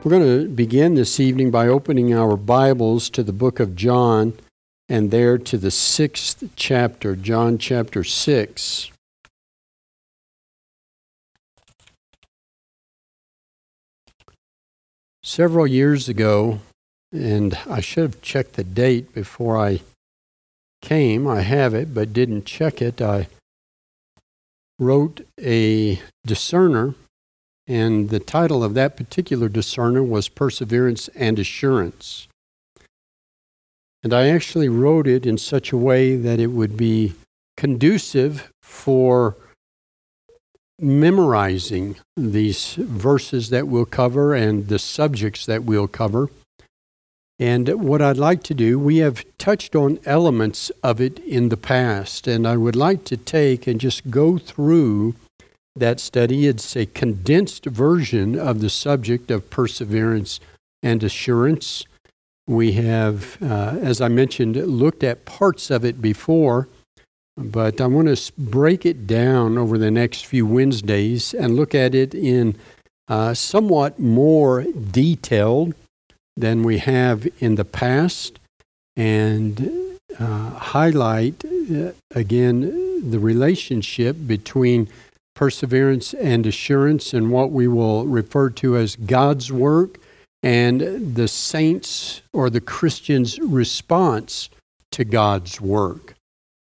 We're going to begin this evening by opening our Bibles to the book of John, and there to the 6th chapter, John chapter 6. Several years ago, and I should have checked the date before I came. I have it, but didn't check it. I wrote a discerner, and the title of that particular discerner was Perseverance and Assurance. And I actually wrote it in such a way that it would be conducive for memorizing these verses that we'll cover and the subjects that we'll cover. And what I'd like to do, we have touched on elements of it in the past, and I would like to take and just go through that study. It's a condensed version of the subject of perseverance and assurance. We have, as I mentioned, looked at parts of it before, but I want to break it down over the next few Wednesdays and look at it in somewhat more detailed than we have in the past, and highlight, again, the relationship between perseverance and assurance and what we will refer to as God's work and the saints or the Christian's response to God's work.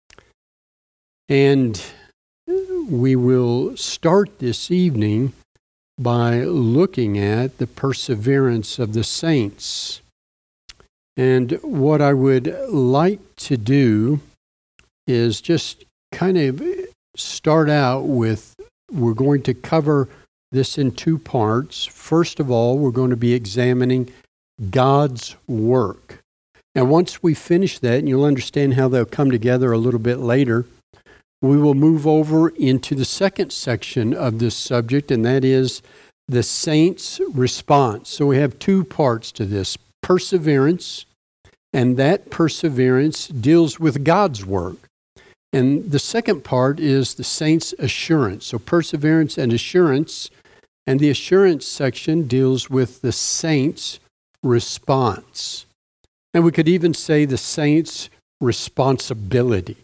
And we will start this evening by looking at the perseverance of the saints. And what I would like to do is just kind of start out with, we're going to cover this in two parts. First of all, we're going to be examining God's work. Now, once we finish that, and you'll understand how they'll come together a little bit later, we will move over into the second section of this subject, and that is the saints' response. So we have two parts to this: perseverance, and that perseverance deals with God's work. And the second part is the saints' assurance. So perseverance and assurance, and the assurance section deals with the saints' response. And we could even say the saints' responsibility.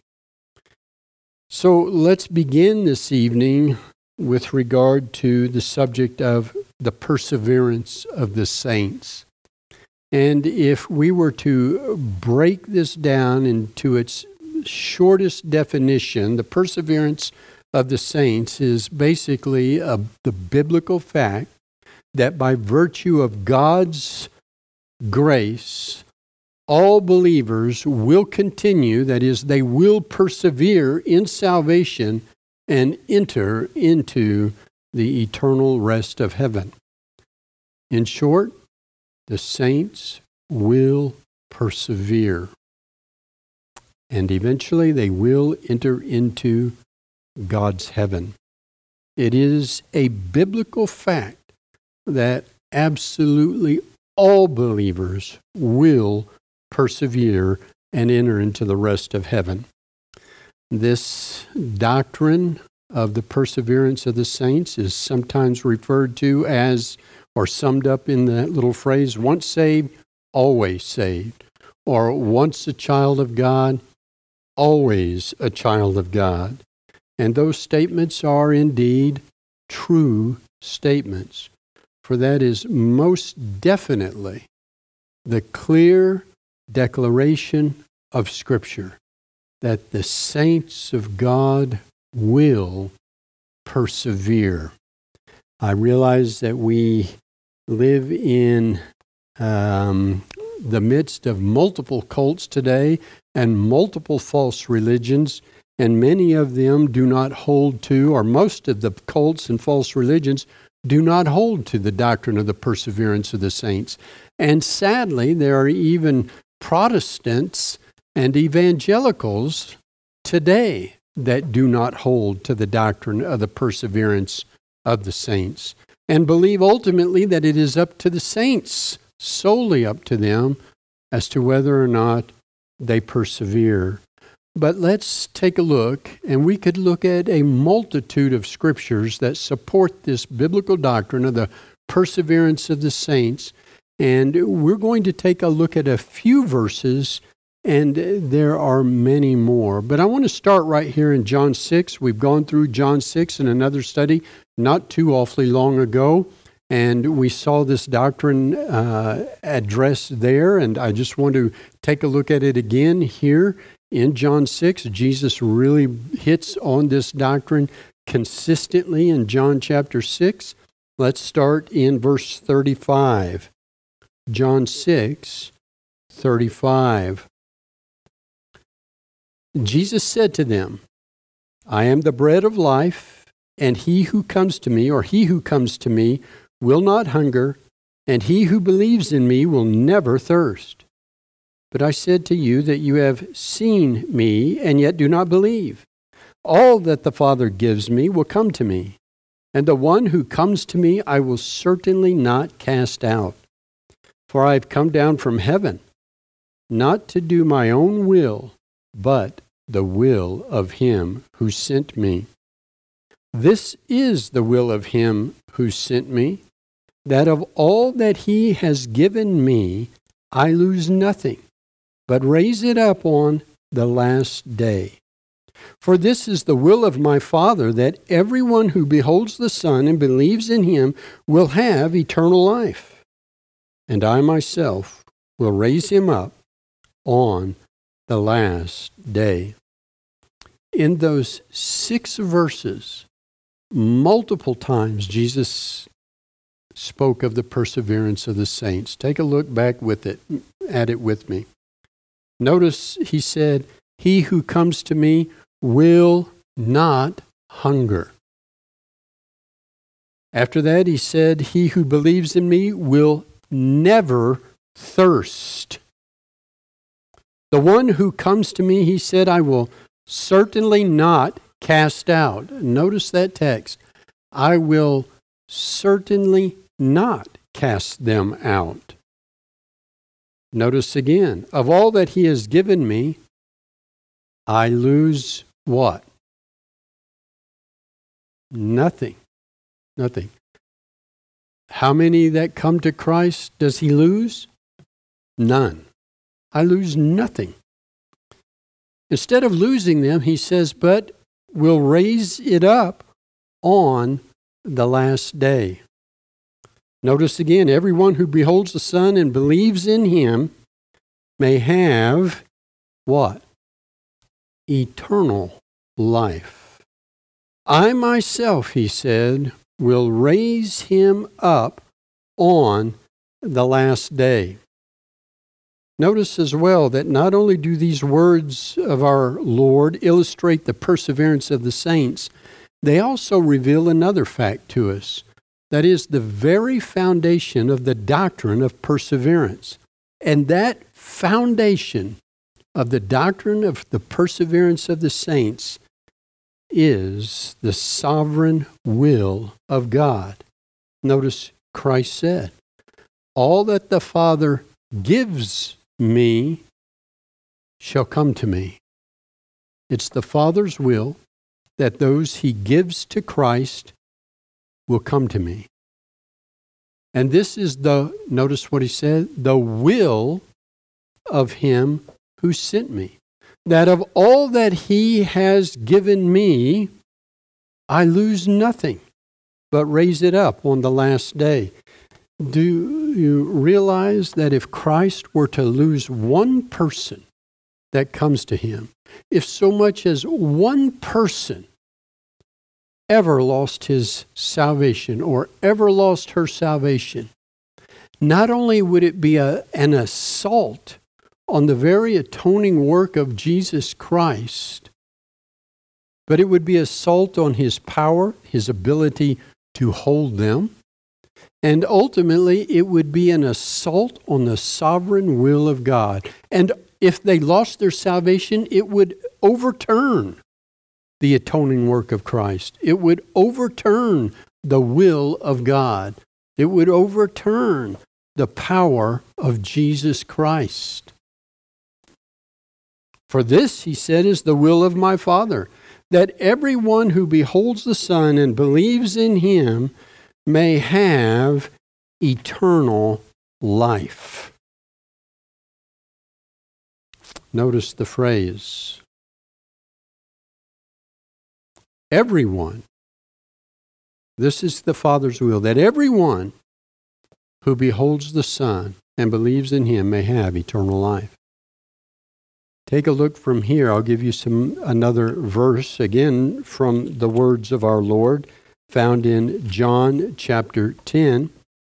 So let's begin this evening with regard to the subject of the perseverance of the saints. And if we were to break this down into its shortest definition, the perseverance of the saints is basically the biblical fact that by virtue of God's grace, all believers will continue, that is, they will persevere in salvation and enter into the eternal rest of heaven. In short, the saints will persevere, and eventually they will enter into God's heaven. It is a biblical fact that absolutely all believers will persevere and enter into the rest of heaven. This doctrine of the perseverance of the saints is sometimes referred to as, or summed up in that little phrase, once saved, always saved, or once a child of God, always a child of God. And those statements are indeed true statements, for that is most definitely the clear declaration of Scripture that the saints of God will persevere. I realize that we live in the midst of multiple cults today and multiple false religions, and many of them do not hold to, or most of the cults and false religions do not hold to the doctrine of the perseverance of the saints. And sadly, there are even Protestants and evangelicals today that do not hold to the doctrine of the perseverance of the saints, and believe ultimately that it is up to the saints, solely up to them, as to whether or not they persevere. But let's take a look, and we could look at a multitude of scriptures that support this biblical doctrine of the perseverance of the saints. And we're going to take a look at a few verses, and there are many more. But I want to start right here in John 6. We've gone through John 6 in another study not too awfully long ago, and we saw this doctrine addressed there, and I just want to take a look at it again here in John 6. Jesus really hits on this doctrine consistently in John chapter 6. Let's start in verse 35. John 6:35. Jesus said to them, I am the bread of life, and he who comes to me, will not hunger, and he who believes in me will never thirst. But I said to you that you have seen me, and yet do not believe. All that the Father gives me will come to me, and the one who comes to me I will certainly not cast out. For I have come down from heaven, not to do my own will, but the will of him who sent me. This is the will of him who sent me, that of all that he has given me, I lose nothing, but raise it up on the last day. For this is the will of my Father, that everyone who beholds the Son and believes in him will have eternal life. And I myself will raise him up on the last day. In those 6 verses, multiple times Jesus spoke of the perseverance of the saints. Take a look back at it with me. Notice he said, he who comes to me will not hunger. After that, he said, he who believes in me will never thirst. The one who comes to me, he said, I will certainly not cast out. Notice that text. I will certainly not cast them out. Notice again, of all that he has given me, I lose what? Nothing. Nothing. How many that come to Christ does he lose? None. I lose nothing. Instead of losing them, he says, but will raise it up on the last day. Notice again, everyone who beholds the Son and believes in him may have what? Eternal life. I myself, he said, will raise him up on the last day. Notice as well that not only do these words of our Lord illustrate the perseverance of the saints, they also reveal another fact to us. That is the very foundation of the doctrine of perseverance. And that foundation of the doctrine of the perseverance of the saints is the sovereign will of God. Notice Christ said, all that the Father gives me shall come to me. It's the Father's will that those he gives to Christ will come to me. And this is notice what he said, the will of him who sent me. That of all that he has given me, I lose nothing, but raise it up on the last day. Do you realize that if Christ were to lose one person that comes to him, if so much as one person ever lost his salvation or ever lost her salvation, not only would it be an assault on the very atoning work of Jesus Christ, but it would be assault on his power, his ability to hold them, and ultimately it would be an assault on the sovereign will of God. And if they lost their salvation, it would overturn the atoning work of Christ. It would overturn the will of God. It would overturn the power of Jesus Christ. For this, he said, is the will of my Father, that everyone who beholds the Son and believes in him may have eternal life. Notice the phrase. Everyone. This is the Father's will, that everyone who beholds the Son and believes in him may have eternal life. Take a look from here. I'll give you another verse, again from the words of our Lord, found in John chapter 10,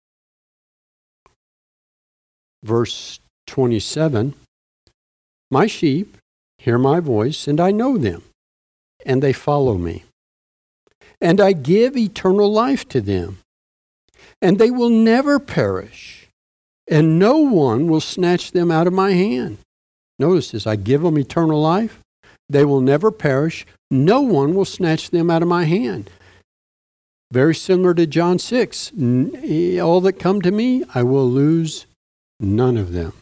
verse 27. My sheep hear my voice, and I know them, and they follow me. And I give eternal life to them, and they will never perish, and no one will snatch them out of my hand. Notice this, I give them eternal life, they will never perish, no one will snatch them out of my hand. Very similar to John 6, all that come to me, I will lose none of them.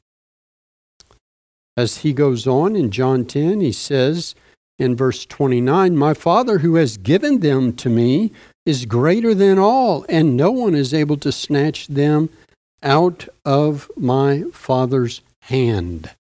As he goes on in John 10, he says in verse 29, my Father who has given them to me is greater than all, and no one is able to snatch them out of my Father's hand.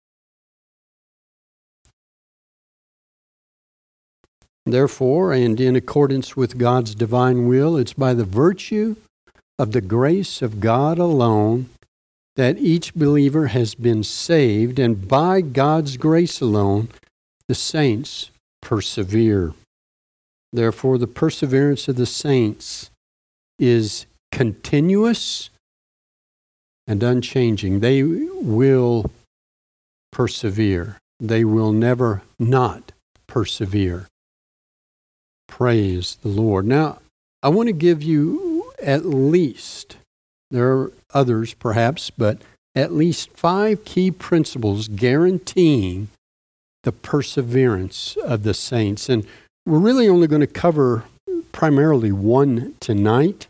Therefore, and in accordance with God's divine will, it's by the virtue of the grace of God alone that each believer has been saved, and by God's grace alone, the saints persevere. Therefore, the perseverance of the saints is continuous and unchanging. They will persevere. They will never not persevere. Praise the Lord. Now, I want to give you at least, there are others perhaps, but at least 5 key principles guaranteeing the perseverance of the saints. And we're really only going to cover primarily one tonight.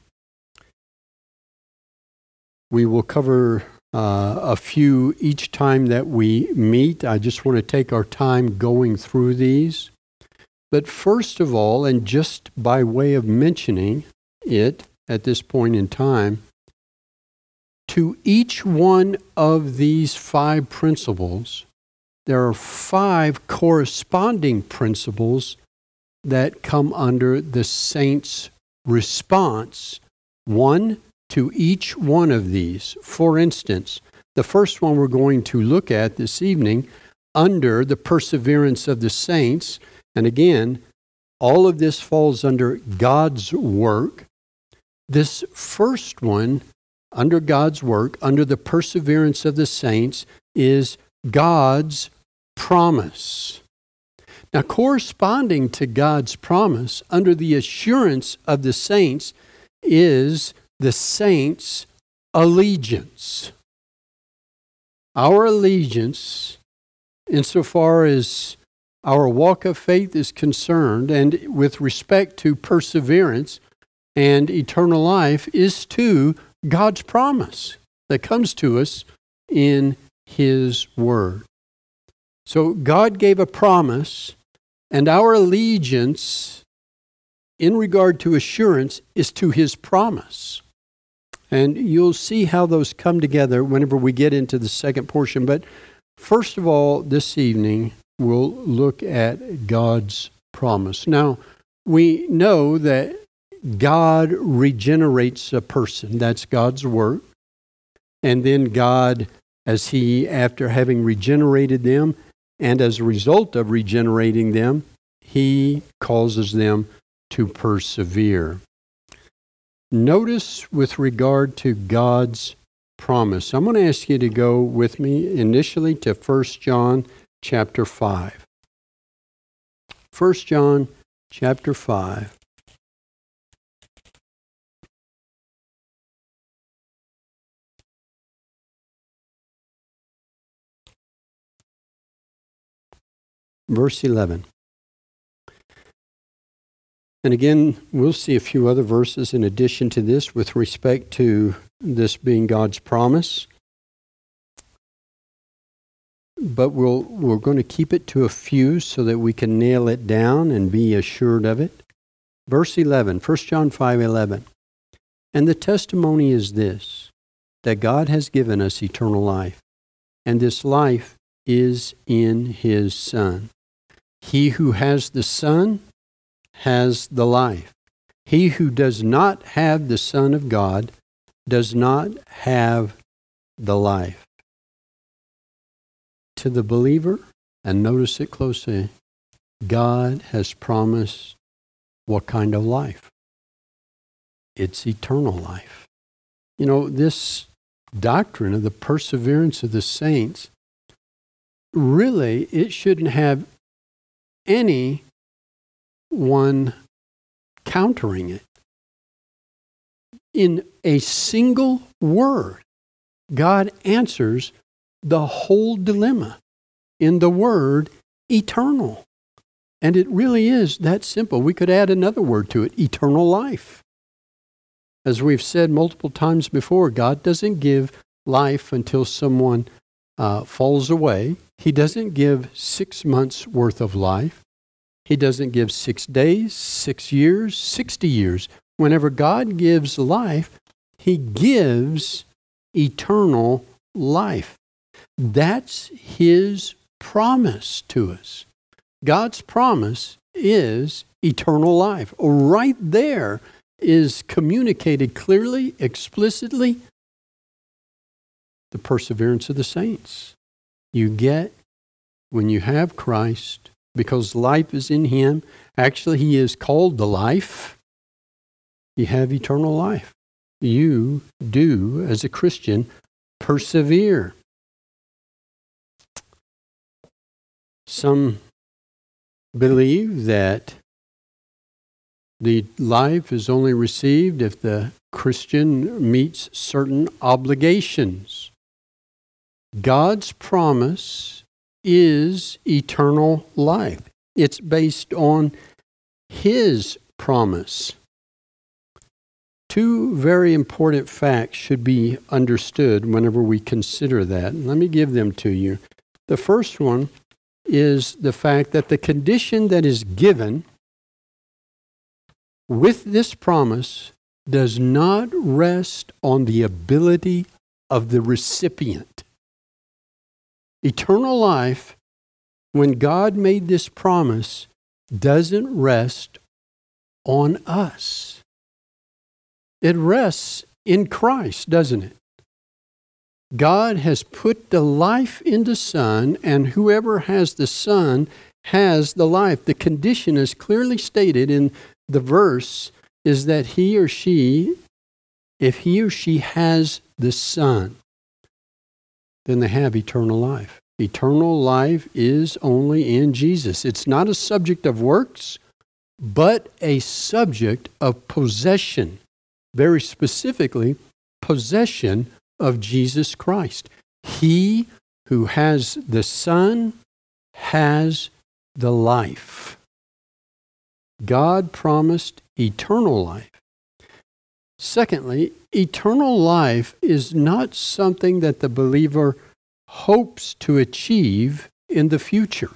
We will cover a few each time that we meet. I just want to take our time going through these. But first of all, and just by way of mentioning it at this point in time, to each one of these 5 principles, there are 5 corresponding principles that come under the saints' response, one to each one of these. For instance, the first one we're going to look at this evening, under the perseverance of the saints, and again, all of this falls under God's work. This first one, under God's work, under the perseverance of the saints, is God's promise. Now, corresponding to God's promise, under the assurance of the saints, is the saints' allegiance. Our allegiance, insofar as our walk of faith is concerned, and with respect to perseverance and eternal life, is to God's promise that comes to us in His Word. So God gave a promise, and our allegiance in regard to assurance is to His promise. And you'll see how those come together whenever we get into the second portion. But first of all, this evening, we'll look at God's promise. Now, we know that God regenerates a person. That's God's work. And then God, after having regenerated them, and as a result of regenerating them, He causes them to persevere. Notice with regard to God's promise, I'm going to ask you to go with me initially to 1 John chapter 5. 1 John chapter 5. Verse 11. And again, we'll see a few other verses in addition to this with respect to this being God's promise. But we're going to keep it to a few so that we can nail it down and be assured of it. Verse 11, 1 John 5:11. And the testimony is this, that God has given us eternal life, and this life is in His Son. He who has the Son has the life. He who does not have the Son of God does not have the life. To the believer, and notice it closely, God has promised what kind of life? It's eternal life. You know, this doctrine of the perseverance of the saints, really, it shouldn't have anyone countering it. In a single word, God answers the whole dilemma in the word eternal. And it really is that simple. We could add another word to it, eternal life. As we've said multiple times before, God doesn't give life until someone falls away. He doesn't give 6 months worth of life. He doesn't give 6 days, 6 years, 60 years. Whenever God gives life, He gives eternal life. That's His promise to us. God's promise is eternal life. Right there is communicated clearly, explicitly, the perseverance of the saints. You get, when you have Christ, because life is in Him, actually He is called the life, you have eternal life. You do, as a Christian, persevere. Some believe that the life is only received if the Christian meets certain obligations. God's promise is eternal life. It's based on His promise. 2 very important facts should be understood whenever we consider that. Let me give them to you. The first one is the fact that the condition that is given with this promise does not rest on the ability of the recipient. Eternal life, when God made this promise, doesn't rest on us. It rests in Christ, doesn't it? God has put the life in the Son, and whoever has the Son has the life. The condition is clearly stated in the verse is that he or she, if he or she has the Son, then they have eternal life. Eternal life is only in Jesus. It's not a subject of works, but a subject of possession. Very specifically, possession of Jesus Christ. He who has the Son has the life. God promised eternal life. Secondly, eternal life is not something that the believer hopes to achieve in the future.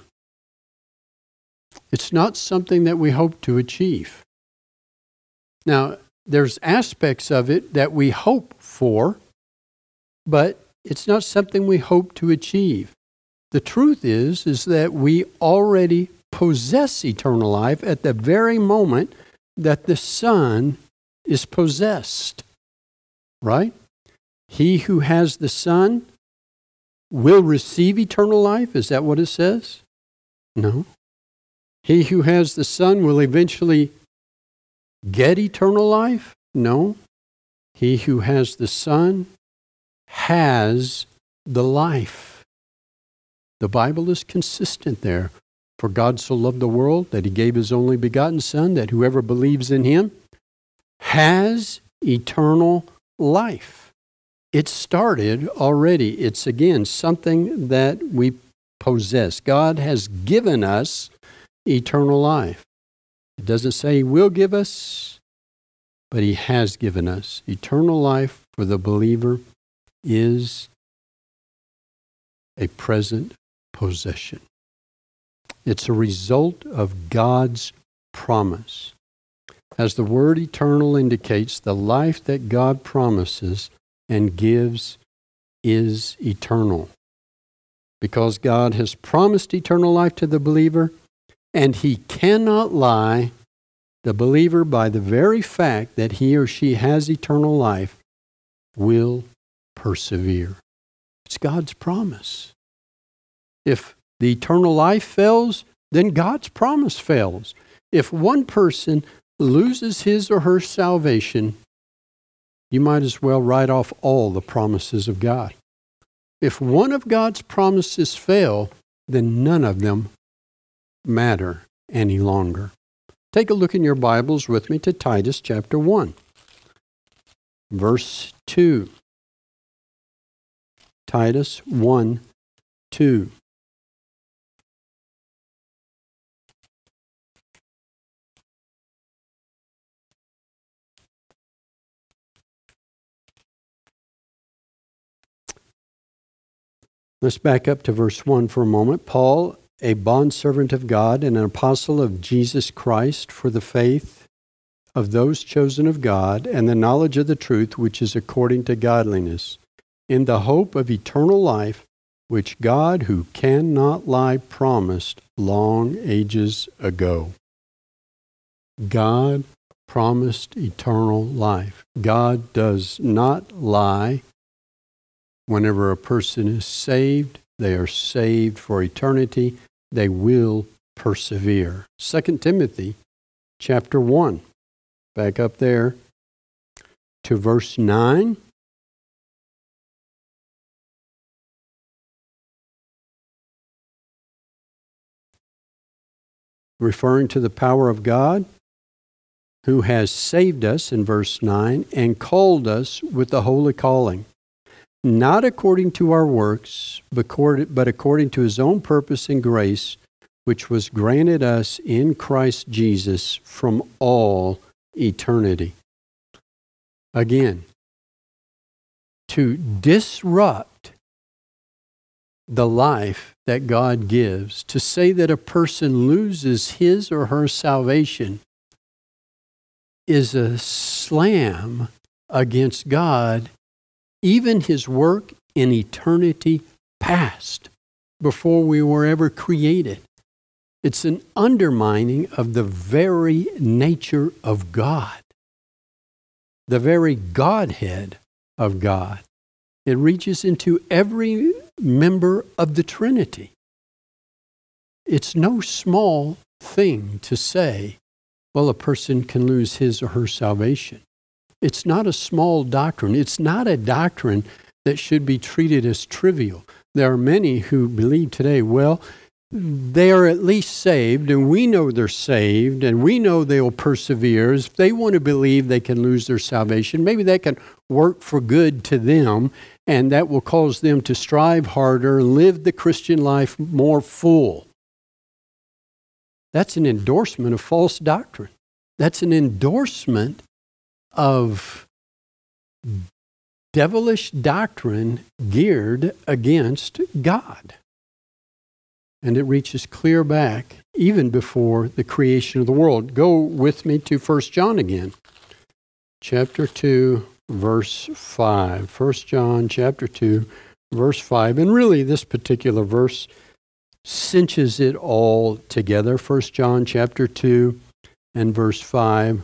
It's not something that we hope to achieve. Now, there's aspects of it that we hope for, but it's not something we hope to achieve. The truth is that we already possess eternal life at the very moment that the Son is possessed. Right? He who has the Son will receive eternal life. Is that what it says? No. He who has the Son will eventually get eternal life? No. He who has the Son has the life. The Bible is consistent there. For God so loved the world that He gave His only begotten Son, that whoever believes in Him has eternal life. It started already. It's again something that we possess. God has given us eternal life. It doesn't say He will give us, but He has given us. Eternal life for the believer is a present possession. It's a result of God's promise. As the word eternal indicates, the life that God promises and gives is eternal. Because God has promised eternal life to the believer, and He cannot lie, the believer, by the very fact that he or she has eternal life, will persevere. It's God's promise. If the eternal life fails, then God's promise fails. If one person loses his or her salvation, you might as well write off all the promises of God. If one of God's promises fail, then none of them matter any longer. Take a look in your Bibles with me to Titus chapter 1, verse 2. Titus 1, 2. Let's back up to verse 1 for a moment. Paul, a bondservant of God and an apostle of Jesus Christ, for the faith of those chosen of God and the knowledge of the truth which is according to godliness, in the hope of eternal life, which God, who cannot lie, promised long ages ago. God promised eternal life. God does not lie. Whenever a person is saved, they are saved for eternity. They will persevere. 2 Timothy chapter 1. Back up there to verse 9. Referring to the power of God, who has saved us, in verse 9, and called us with the holy calling, not according to our works, but according to His own purpose and grace, which was granted us in Christ Jesus from all eternity. Again, to disrupt the life that God gives, to say that a person loses his or her salvation, is a slam against God, even His work in eternity past, before we were ever created. It's an undermining of the very nature of God, the very Godhead of God. It reaches into every member of the Trinity. It's no small thing to say, well, a person can lose his or her salvation. It's not a small doctrine. It's not a doctrine that should be treated as trivial. There are many who believe today, well, they are at least saved, and we know they're saved, and we know they will persevere. If they want to believe they can lose their salvation, maybe that can work for good to them, and that will cause them to strive harder, live the Christian life more full. That's an endorsement of false doctrine. That's an endorsement of devilish doctrine geared against God. And it reaches clear back even before the creation of the world. Go with me to 1 John again. Chapter 2, verse 5. 1 John chapter 2, verse 5. And really this particular verse cinches it all together. 1 John chapter 2 and verse 5.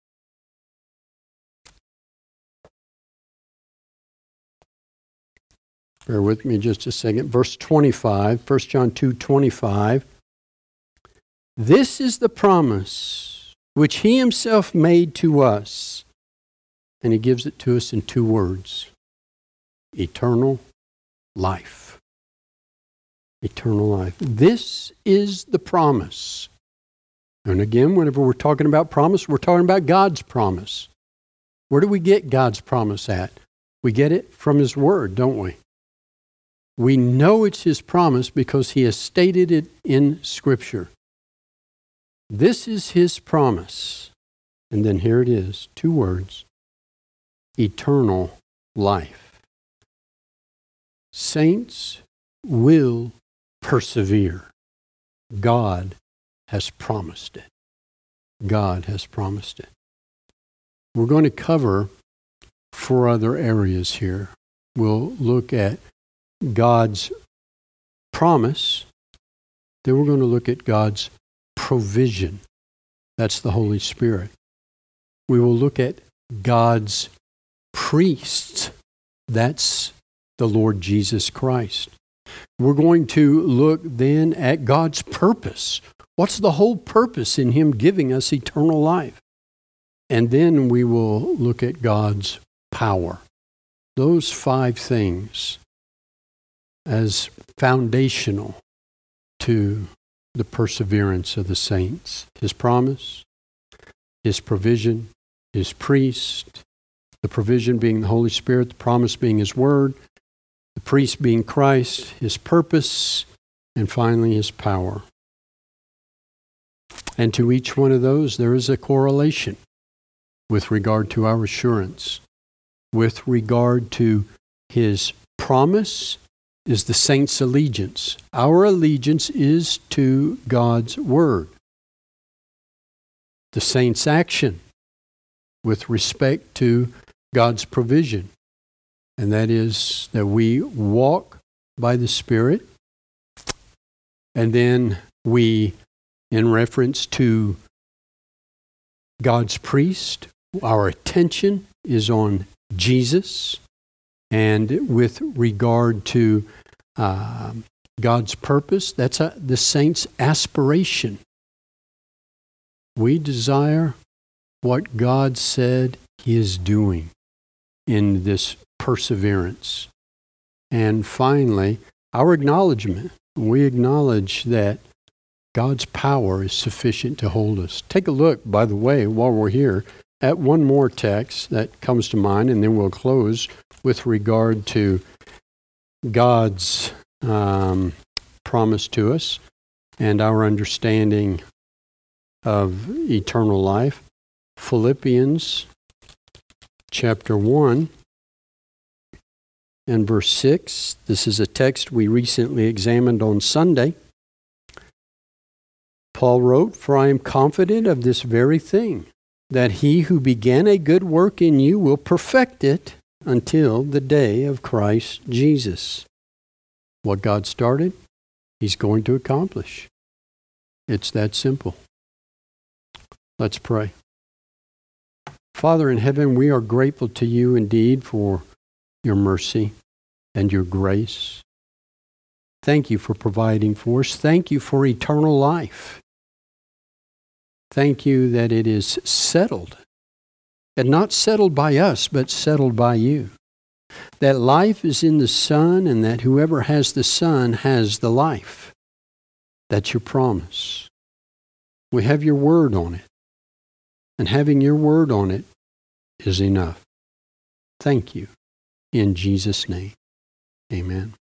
Bear with me just a second. Verse 25, 1 John 2:25. This is the promise which He Himself made to us. And He gives it to us in two words. Eternal life. Eternal life. This is the promise. And again, whenever we're talking about promise, we're talking about God's promise. Where do we get God's promise at? We get it from His Word, don't we? We know it's His promise because He has stated it in Scripture. This is His promise. And then here it is, two words. Eternal life. Saints will persevere. God has promised it. God has promised it. We're going to cover 4 other areas here. We'll look at God's promise. Then we're going to look at God's provision. That's the Holy Spirit. We will look at God's priests. That's the Lord Jesus Christ. We're going to look then at God's purpose. What's the whole purpose in Him giving us eternal life? And then we will look at God's power. Those 5 things as foundational to the perseverance of the saints. His promise, His provision, His priest, the provision being the Holy Spirit, the promise being His Word, the priest being Christ, His purpose, and finally His power. And to each one of those, there is a correlation with regard to our assurance. With regard to His promise is the saints' allegiance. Our allegiance is to God's Word. The saints' action with respect to God's provision. And that is that we walk by the Spirit. And then we, in reference to God's priest, our attention is on Jesus. And with regard to God's purpose, that's the saint's aspiration. We desire what God said He is doing in this perseverance. And finally, our acknowledgement. We acknowledge that God's power is sufficient to hold us. Take a look, by the way, while we're here, at one more text that comes to mind, and then we'll close with regard to God's promise to us and our understanding of eternal life. Philippians chapter 1 and verse 6. This is a text we recently examined on Sunday. Paul wrote, "For I am confident of this very thing, that He who began a good work in you will perfect it until the day of Christ Jesus." What God started, He's going to accomplish. It's that simple. Let's pray. Father in heaven, we are grateful to You indeed for Your mercy and Your grace. Thank You for providing for us. Thank You for eternal life. Thank You that it is settled, and not settled by us, but settled by You. That life is in the Son, and that whoever has the Son has the life. That's Your promise. We have Your word on it, and having Your word on it is enough. Thank You. In Jesus' name, amen.